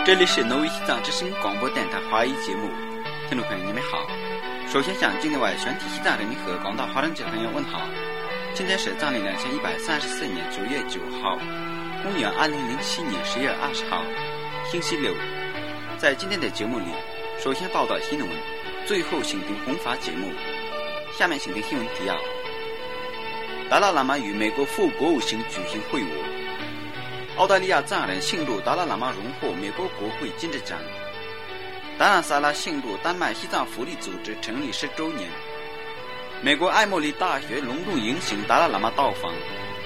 这里是挪威西藏之声广播电台华语节目，听众朋友你们好。首先向境内外全体西藏人民和广大华人界朋友问好。今天是藏历2134年9月9号，公元2007年10月20号，星期六。在今天的节目里，首先报道新闻，最后请听弘法节目。下面请听新闻提要：达赖喇嘛与美国副国务卿举行会晤。澳大利亚藏人庆祝达赖喇嘛荣获美国国会金质奖。达兰萨拉庆祝丹麦西藏福利组织成立10周年。美国艾默里大学隆重迎请达赖喇嘛到访。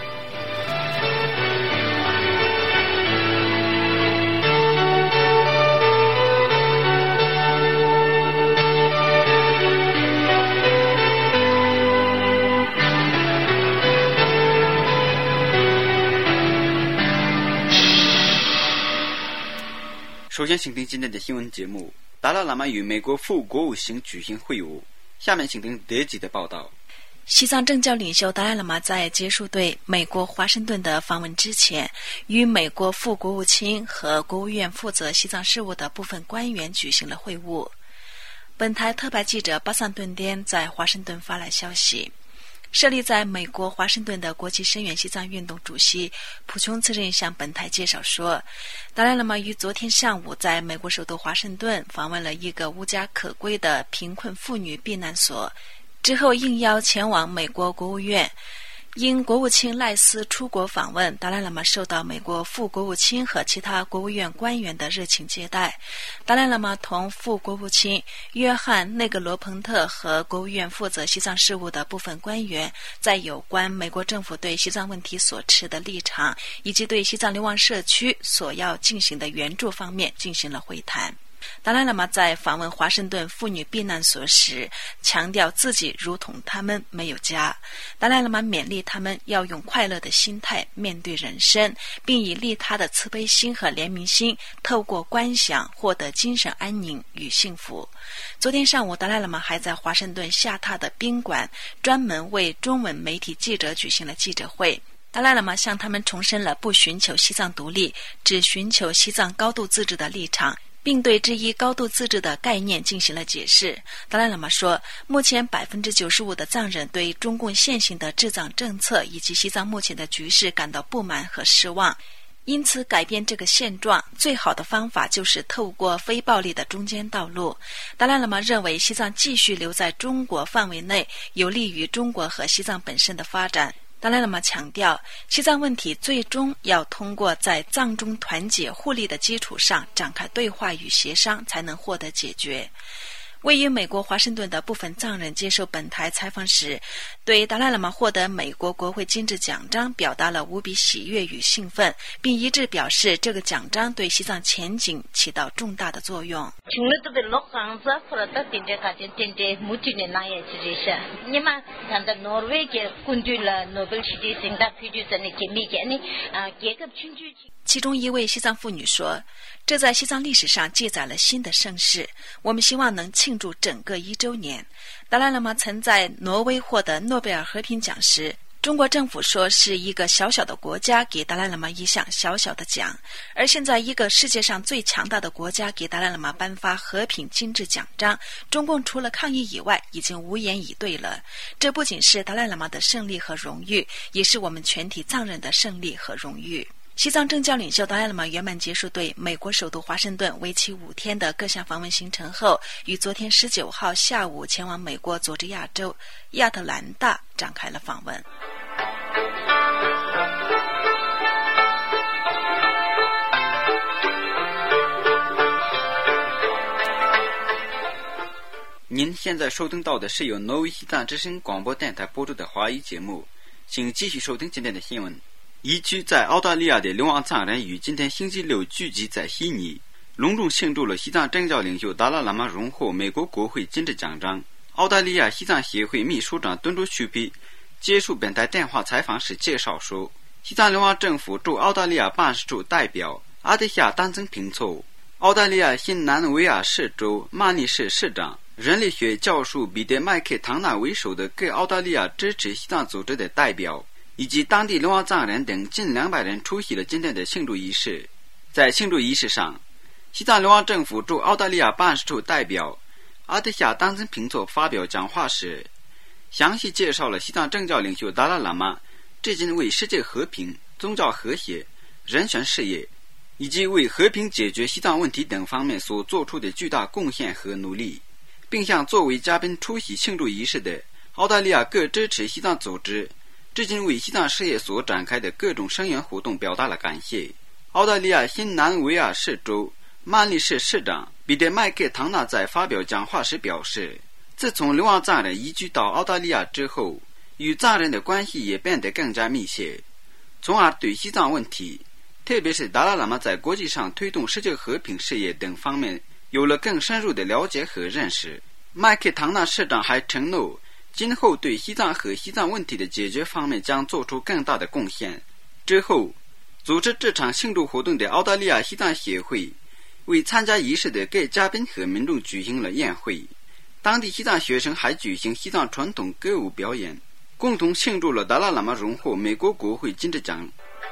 首先请听今天的新闻节目，达赖喇嘛与美国副国务卿举行会晤。下面请听德籍的报道。 西藏政教领袖达赖喇嘛在结束对美国华盛顿的访问之前，与美国副国务卿和国务院负责西藏事务的部分官员举行了会晤。本台特派记者巴桑顿颠在华盛顿发来消息，设立在美国华盛顿的国际声援西藏运动主席普琼次任向本台介绍说，达赖喇嘛于昨天上午在美国首都华盛顿访问了一个无家可归的贫困妇女避难所，之后应邀前往美国国务院。因国务卿赖斯出国访问，达赖喇嘛受到美国副国务卿和其他国务院官员的热情接待。达赖喇嘛同副国务卿约翰内格罗彭特和国务院负责西藏事务的部分官员在有关美国政府对西藏问题所持的立场以及对西藏流亡社区所要进行的援助方面进行了会谈。达赖喇嘛在访问华盛顿妇女避难所时强调自己如同他们没有家。达赖喇嘛勉励他们要用快乐的心态面对人生，并以利他的慈悲心和怜悯心透过观想获得精神安宁与幸福。昨天上午，达赖喇嘛还在华盛顿下榻的宾馆专门为中文媒体记者举行了记者会。达赖喇嘛向他们重申了不寻求西藏独立，只寻求西藏高度自治的立场，并对这一高度自治的概念进行了解释。达赖喇嘛说，目前 95% 的藏人对中共现行的治藏政策以及西藏目前的局势感到不满和失望，因此改变这个现状最好的方法就是透过非暴力的中间道路。达赖喇嘛认为西藏继续留在中国范围内有利于中国和西藏本身的发展。达赖喇嘛强调，西藏问题最终要通过在藏中团结互利的基础上展开对话与协商才能获得解决。位于美国华盛顿的部分藏人接受本台采访时，对达赖喇嘛获得美国国会金质奖章表达了无比喜悦与兴奋，并一致表示这个奖章对西藏前景起到重大的作用。其中一位西藏妇女说，这在西藏历史上记载了新的盛世，我们希望能庆祝整个1周年。达赖喇嘛曾在挪威获得诺贝尔和平奖时，中国政府说是一个小小的国家给达赖喇嘛一项小小的奖，而现在一个世界上最强大的国家给达赖喇嘛颁发和平金质奖章，中共除了抗议以外已经无言以对了。这不仅是达赖喇嘛的胜利和荣誉，也是我们全体藏人的胜利和荣誉。西藏政教领袖达赖喇嘛圆满结束对美国首都华盛顿为期5天的各项访问行程后，于昨天19号下午前往美国佐治亚州亚特兰大展开了访问。 您现在收听到的是由挪威西藏之声广播电台播出的华语节目，请继续收听今天的新闻。移居在澳大利亚的流亡藏人于今天星期六聚集在悉尼，隆重庆祝了西藏政教领袖达赖喇嘛荣获美国国会金质奖章。澳大利亚西藏协会秘书长敦珠须皮接受本台电话采访时介绍说，西藏流亡政府驻澳大利亚办事处代表阿德夏丹增平措、澳大利亚新南维尔士州曼尼市市长、人类学教授彼得麦克唐纳为首的各澳大利亚支持西藏组织的代表以及当地流亡藏人等近200人出席了今天的庆祝仪式。在庆祝仪式上， 西藏流亡政府驻澳大利亚办事处代表阿德夏当森平措发表讲话时，详细介绍了西藏政教领袖达赖喇嘛至今为世界和平、宗教和谐、人权事业以及为和平解决西藏问题等方面所做出的巨大贡献和努力，并向作为嘉宾出席庆祝仪式的澳大利亚各支持西藏组织至今为西藏事业所展开的各种声援活动表达了感谢。澳大利亚新南维尔士州曼利市市长彼得·麦克唐纳在发表讲话时表示，自从流亡藏人移居到澳大利亚之后，与藏人的关系也变得更加密切，从而对西藏问题，特别是达赖喇嘛在国际上推动世界和平事业等方面有了更深入的了解和认识。麦克唐纳市长还承诺，今后对西藏和西藏问题的解决方面将做出更大的贡献。之后，组织这场庆祝活动的澳大利亚西藏协会为参加仪式的各嘉宾和民众举行了宴会，当地西藏学生还举行西藏传统歌舞表演，共同庆祝了达赖喇嘛荣获美国国会金质奖。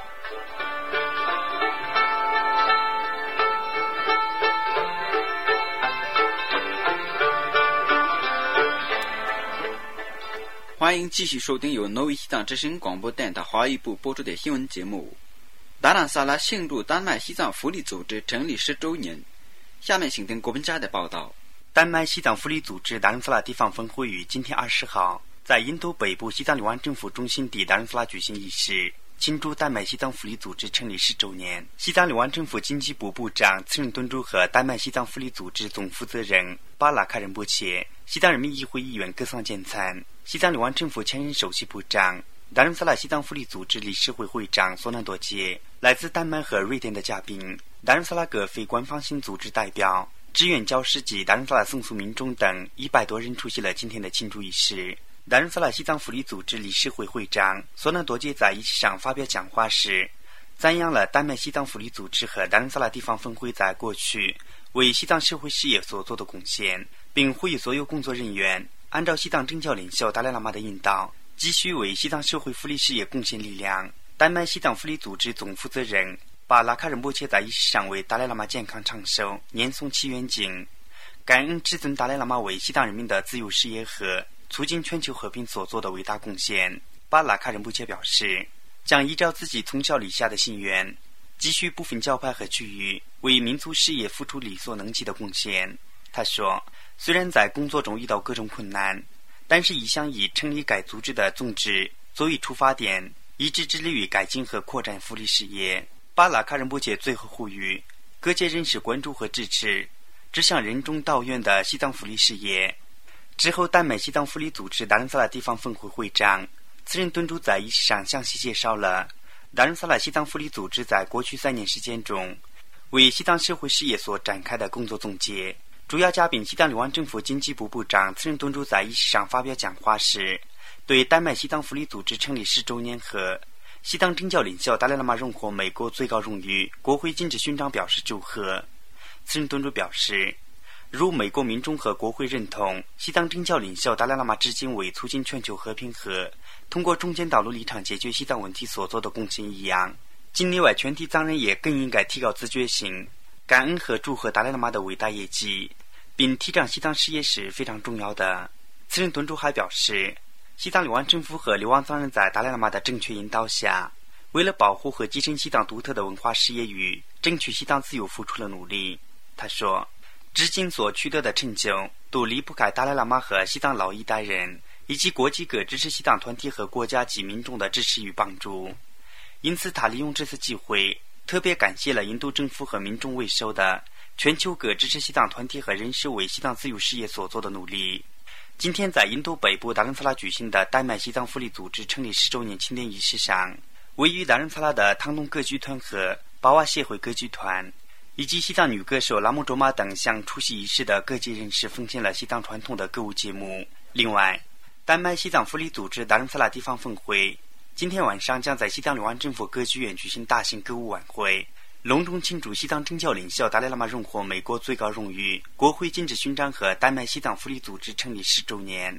欢迎继续收听由挪威西藏之声广播电台华语部播出的新闻节目。达兰萨拉庆祝丹麦西藏福利组织成立10周年。下面请听国文家的报道。 丹麦西藏福利组织达兰萨拉地方分会于今天20号在印度北部西藏流亡政府中心地达兰萨拉举行仪式，庆祝丹麦西藏福利组织成立10周年。西藏流亡政府经济部部长次仁敦珠和丹麦西藏福利组织总负责人巴拉卡仁波切、西藏人民议会议员格桑健参、西藏流亡政府前任首席部长、达兰萨拉西藏福利组织理事会会长索南多杰、来自丹麦和瑞典的嘉宾、达兰萨拉各非官方性组织代表、志愿教师及达兰萨拉僧俗民众等100多人出席了今天的庆祝仪式。达兰萨拉西藏福利组织理事会会长索南多杰在仪式上发表讲话时，赞扬了丹麦西藏福利组织和达兰萨拉地方分会在过去为西藏社会事业所做的贡献，并呼吁所有工作人员按照西藏政教领袖达赖喇嘛的引导，继续为西藏社会福利事业贡献力量。丹麦西藏福利组织总负责人巴拉卡仁波切在仪式上为达赖喇嘛健康长寿念诵祈愿经，感恩至尊达赖喇嘛为西藏人民的自由事业和促进全球和平所做的伟大贡献。巴拉卡仁波切表示，将依照自己从小立下的心愿，继续不分教派和区域为民族事业付出力所能及的贡献。他说，虽然在工作中遇到各种困难，但是一向以成立该组织的宗旨作为出发点，一直致力于改进和扩展福利事业。巴拉卡仁波切最后呼吁各界人士关注和支持这项任重道远的西藏福利事业。之后，丹麦西藏福利组织达兰萨拉地方分会会长次仁敦珠在仪式上详细介绍了达兰萨拉西藏福利组织在过去3年时间中为西藏社会事业所展开的工作总结。主要嘉宾西藏流亡政府经济部部长次仁敦珠在仪式上发表讲话时，对丹麦西藏福利组织成立10周年和西藏政教领袖达赖喇嘛荣获美国最高荣誉国会金质勋章表示祝贺。次仁敦珠表示，如美国民众和国会认同西藏政教领袖达赖喇嘛至今为促进全球和平和通过中间道路立场解决西藏问题所做的贡献一样，境内外全体藏人也更应该提高自觉性，感恩和祝贺达赖喇嘛的伟大业绩，并提倡西藏事业是非常重要的。次仁敦珠还表示，西藏流亡政府和流亡藏人在达赖喇嘛的正确引导下，为了保护和继承西藏独特的文化事业与争取西藏自由付出了努力。他说，至今所取得的成就都离不开达赖喇嘛和西藏老一代人以及国际各支持西藏团体和国家及民众的支持与帮助。因此他利用这次机会特别感谢了印度政府和民众为首的全球各支持西藏团体和人士为西藏自由事业所做的努力。今天在印度北部达兰萨拉举行的丹麦西藏福利组织成立10周年庆典仪式上，位于达兰萨拉的唐东歌剧团和巴瓦协会歌剧团以及西藏女歌手拉木卓玛等向出席仪式的各界人士奉献了西藏传统的歌舞节目。另外，丹麦西藏福利组织达兰萨拉地方分会今天晚上将在西藏流亡政府歌剧院举行大型歌舞晚会，隆重庆祝西藏政教领袖达赖喇嘛荣获美国最高荣誉国会金质勋章和丹麦西藏福利组织成立10周年。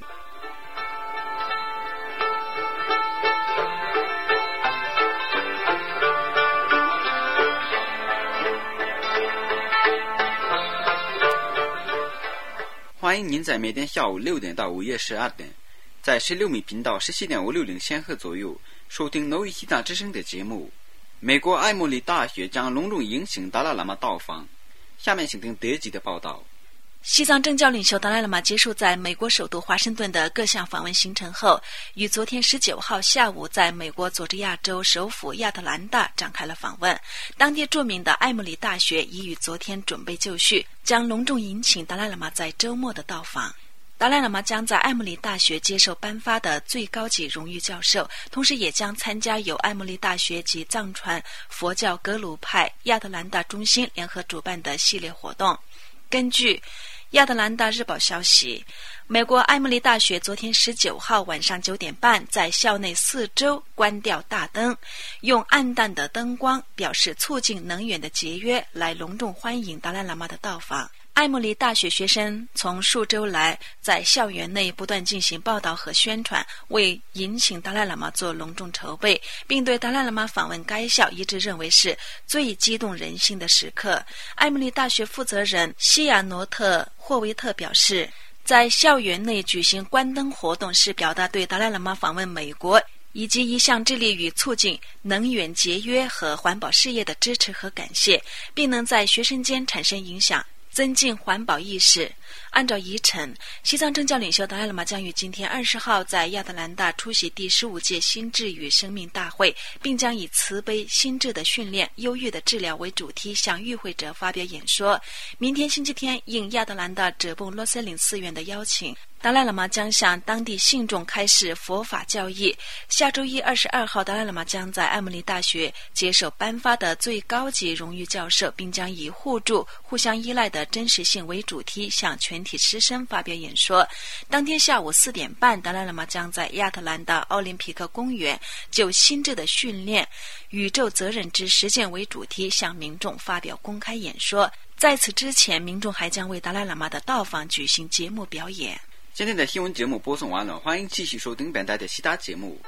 欢迎您在每天下午6点到午夜12点，在16米频道17.560千赫左右收听挪威西藏之声的节目。美国艾默里大学将隆重迎请达赖喇嘛到访。下面请听德籍的报道。 西藏政教领袖达赖喇嘛结束在美国首都华盛顿的各项访问行程后，于昨天19号下午在美国佐治亚州首府亚特兰大展开了访问。当地著名的艾默里大学已于昨天准备就绪，将隆重迎请达赖喇嘛在周末的到访。达赖喇嘛将在艾默里大学接受颁发的最高级荣誉教授，同时也将参加由艾默里大学及藏传佛教格鲁派亚特兰大中心联合主办的系列活动。根据亚特兰大日报消息，美国艾默里大学昨天19号晚上9点半在校内4周关掉大灯，用暗淡的灯光表示促进能源的节约，来隆重欢迎达赖喇嘛的到访。艾默里大学学生从数周来在校园内不断进行报道和宣传，为迎请达赖喇嘛做隆重筹备，并对达赖喇嘛访问该校一致认为是最激动人心的时刻。艾默里大学负责人西亚诺特霍维特表示，在校园内举行关灯活动是表达对达赖喇嘛访问美国以及一项致力于促进能源节约和环保事业的支持和感谢，并能在学生间产生影响，增进环保意识。按照议程，西藏政教领袖达赖喇嘛将于今天20号在亚特兰大出席第15届心智与生命大会，并将以慈悲、心智的训练、忧郁的治疗为主题向与会者发表演说。明天星期天，应亚特兰大哲蚌罗塞林寺院的邀请，达赖喇嘛将向当地信众开示佛法教义。下周一22号，达赖喇嘛将在艾默里大学接受颁发的最高级荣誉教授，并将以互助、互相依赖的真实性为主题向全体师生发表演说。当天下午4点半，达赖喇嘛将在亚特兰大奥林匹克公园就心智的训练、宇宙责任之实践为主题向民众发表公开演说。在此之前，民众还将为达赖喇嘛的到访举行节目表演。 今天的新闻节目播送完了，欢迎继续收听本台的其他节目。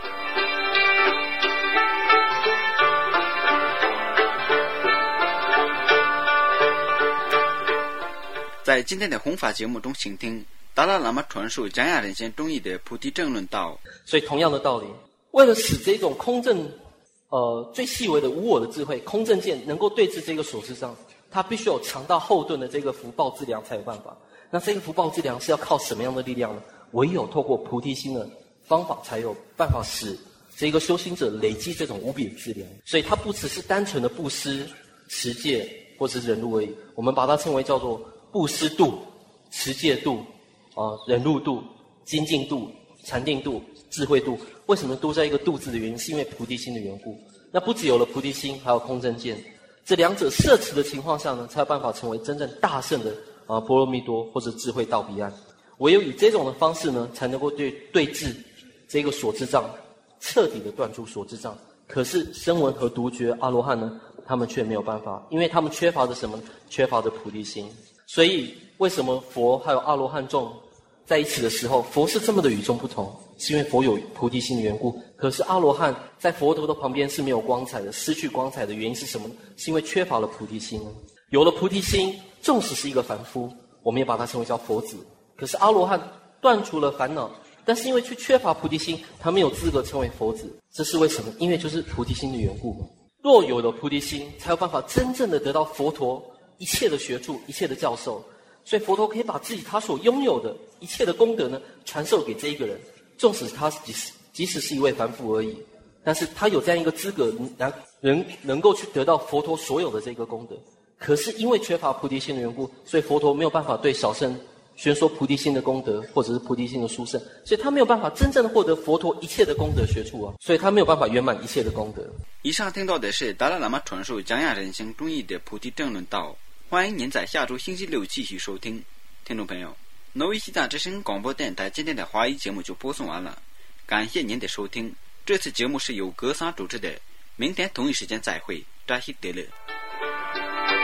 在今天的弘法节目中，请听达赖喇嘛传授讲雅人间中义的菩提正论道。 所以同样的道理，为了使这种空正最细微的无我的智慧空正见能够对治这个所知障，它必须有长到后盾的这个福报资粮才有办法。那这个福报资粮是要靠什么样的力量呢？唯有透过菩提心的方法才有办法使这个修行者累积这种无比的资粮。所以它不只是单纯的布施、持戒或是忍辱而已，我们把它称为叫做布施度、持戒度、忍辱度、精进度、禅定度、智慧度。为什么都在一个度字的原因，是因为菩提心的缘故。那不只有了菩提心，还有空正见，这两者摄持的情况下呢，才有办法成为真正大圣的波罗蜜多或者智慧到彼岸。唯有以这种的方式呢，才能够对治这个所知障，彻底的断除所知障。可是声闻和独觉阿罗汉呢，他们却没有办法，因为他们缺乏着什么？缺乏着菩提心。所以为什么佛还有阿罗汉众在一起的时候，佛是这么的与众不同？是因为佛有菩提心的缘故。可是阿罗汉在佛陀的旁边是没有光彩的，失去光彩的原因是什么呢？是因为缺乏了菩提心。有了菩提心，纵使是一个凡夫，我们也把它称为叫佛子。可是阿罗汉断除了烦恼，但是因为却缺乏菩提心，他没有资格称为佛子。这是为什么？因为就是菩提心的缘故。若有了菩提心，才有办法真正的得到佛陀一切的学处、一切的教授。所以佛陀可以把自己他所拥有的一切的功德呢，传授给这一个人，纵使他即使是一位凡夫而已，但是他有这样一个资格，能够去得到佛陀所有的这个功德。可是因为缺乏菩提心的缘故，所以佛陀没有办法对小圣宣说菩提心的功德，或者是菩提心的殊胜，所以他没有办法真正的获得佛陀一切的功德学处所以他没有办法圆满一切的功德。 以上听到的是达赖喇嘛传授讲雅人生中义的菩提正论道。欢迎您在下周星期六继续收听。听众朋友，挪威西藏之声广播电台今天的华语节目就播送完了，感谢您的收听。这次节目是由格桑主持的，明天同一时间再会，扎西德勒。